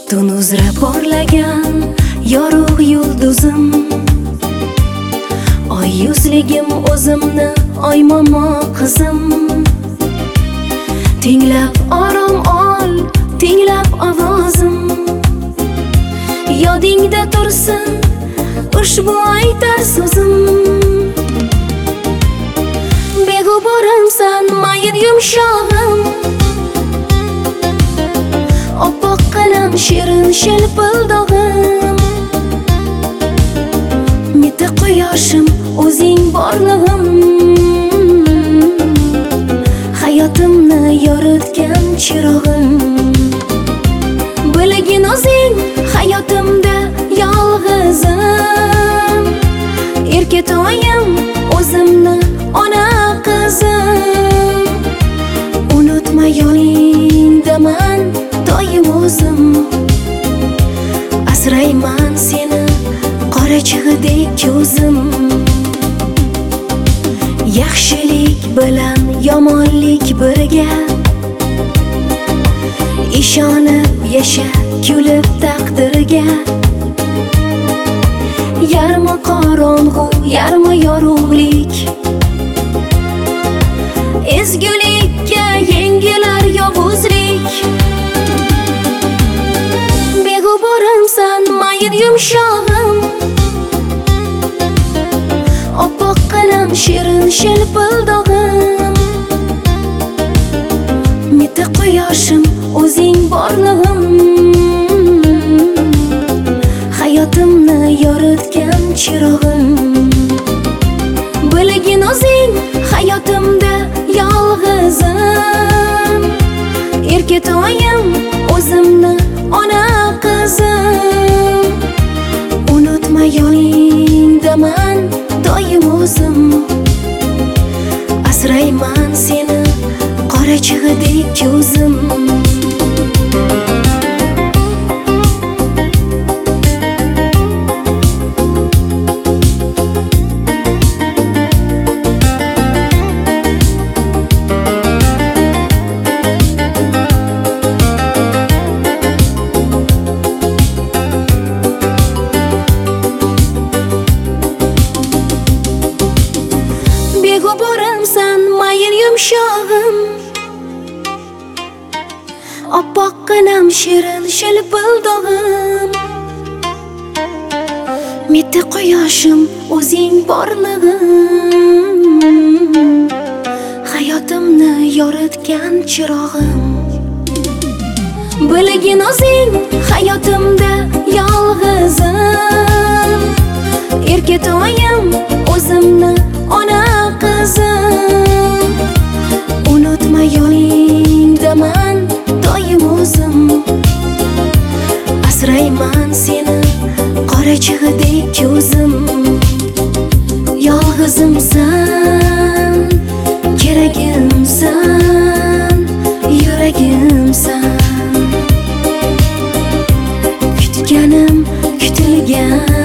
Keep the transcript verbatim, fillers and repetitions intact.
Tun uzra porlagan yorug' yulduzim, oy yuzligim o'zimni oymomo qizim. Tinglab orom ol, tinglab ovozim, yodingda tursin ushbu aytar so'zim. Beg'uborimsan mayin yumshog'im, oppoq qalam shirin shelpildog'im. Mitti quyoshim o'zing borlig'im, hayotimni yoritgan chirog'im. Bilgin o'zing hayotimda yolg'izim, erkatoyim o'zimni ona qizim. Unutma yoningdaman doim o'zim, asrayman seni qora chig'idek ko'zim. Yaxshilik bilan yomonlik birga, ishonib yasha kulib taqdirga. Yarmi qorong'u, yarmi yorug'lik, ezgulikka yengilar yovuzlik. Beg'uborimsan mayin yumshog'im, oppoq qalam shirin shelpildog'im. Mitti quyoshim o'zing borlig'im, hayotimni yoritgan chirog'im. Bilgin o'zing hayotimda yolg'izim, erkatoyim o'zimni ona qizim. Unutma yoningdaman doim o'zim, asrayman seni qora chig'idek ko'zim. Beg'uborimsan mayin yumshog'im, oppoq qalam shirin shelpildog'im. Mitti quyoshim o'zing borlig'im, hayotimni yoritgan chirog'im. Bilgin o'zing hayotimda yolg'izim, erkatoyim o'zimni ona qizim. Unutma yoningdaman doim o'zim, asrayman seni qora chig'idek ko'zim. Yolg'izimsan, keragimsan, yuragimsan, kutganim kutilgan